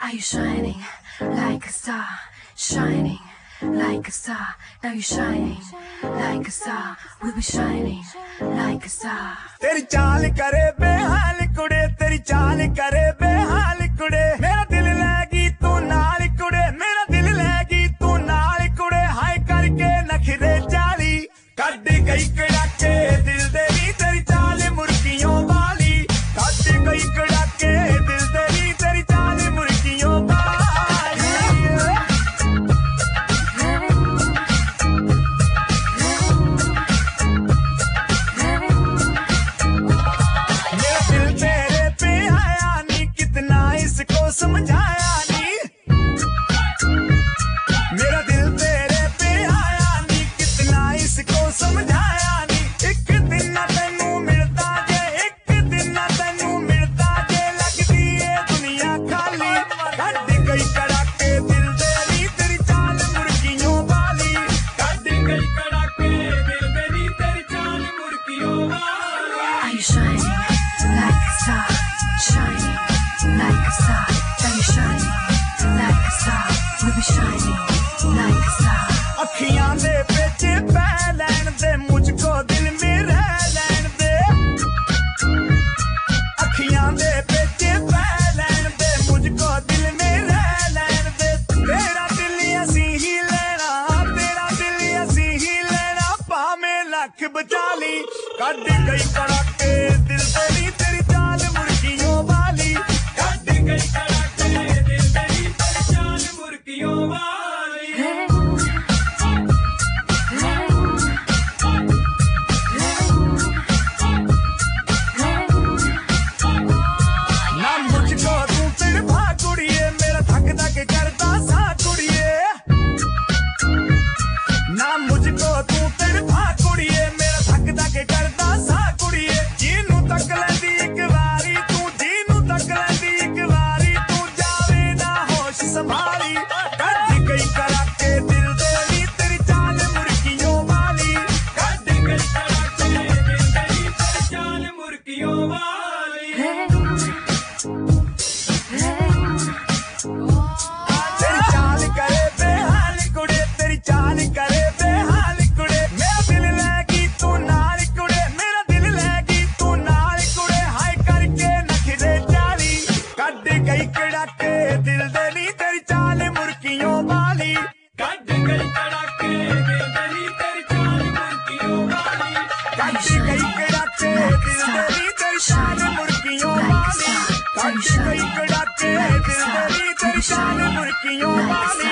Are you shining like a star? Shining like a star. Now you're shining like a star. We'll be shining like a star. तेरी चाल करे बेहाल कुड़े, तेरी चाल करे बेहाल कुड़े, मेरा दिल लगी तू नाल कुड़े, मेरा दिल लगी तू नाल कुड़े, हाय करके नखरे चाली कद गई कड़ाके दिल देनी तेरी चाल मुर्गियों वाली, कद गई कड़ाके दिल देनी तेरी चाल मुर्गियों वाली। मेरा दिल तेरे पे आया नी, कितना इसको समझाया नी, मेरा दिल तेरे पे आया नी, कितना इसको समझाया नी, एक दिन ना तेनू मिलता जे, एक दिन ना तेनू मिलता जे, लगदी है दुनिया खाली, कद गई कड़ाके दिल देनी तेरी चाल मुर्गियों वाली, कद गई कड़ाके दिल देनी तेरी चाल मुर्गियों वाली। Are you shining like a star? Shining like a star. Now you're shining like a star. We'll be shining like a star. अखियां दे पेचे पै लैन दे, मुझको दिल में रह लैन दे, अखियां दे पेचे पै लैन दे, मुझको दिल में रह लैन दे, तेरा दिल असी ही लेना, तेरा दिल असी ही लेना, भावें लख बचाली, कद गई कड़ाके दिल तेरी तेरी चाल मुर्गियों वाली, कद गई कड़ाके दिल तेरी तेरी चाल मुर्गियों वाली। ना मुझको तू फिर भाग कुड़िए, मेरा धक धक करता सा कुड़िए, ना मुझको तू फिर भाग कुड़िए, मेरा धक धक करता सा कुड़िए, जीनू तक लैंदी एक वारी तू, जीनू तक लैंदी एक वारी तू, जावे ना होश संभाली, कद गई कड़ाके दिल देनी तेरी चाल मुर्गियों वाली, कद गई कड़ाके दिल देनी तेरी चाल मुर्गियों वाली। तेरी चाल करे बेहाल कुड़े, तेरी चाल करे बेहाल कुड़े, मेरा दिल लगी तू नाल कुड़े, मेरा दिल लगी तू नाल कुड़े, हाय करके नखरे चाली, कद गई कड़ाके दिल देनी तेरी चाल मुर्गियों वाली, कद गई कड़ाके दिल देनी तेरी चाल मुर्गियों वाली, कद गई कड़ाके दिल देनी तेरी चाल मुर्गियों वाली, कद गई कड़ाके दिल देनी तेरी चाल मुर्गियों वाली।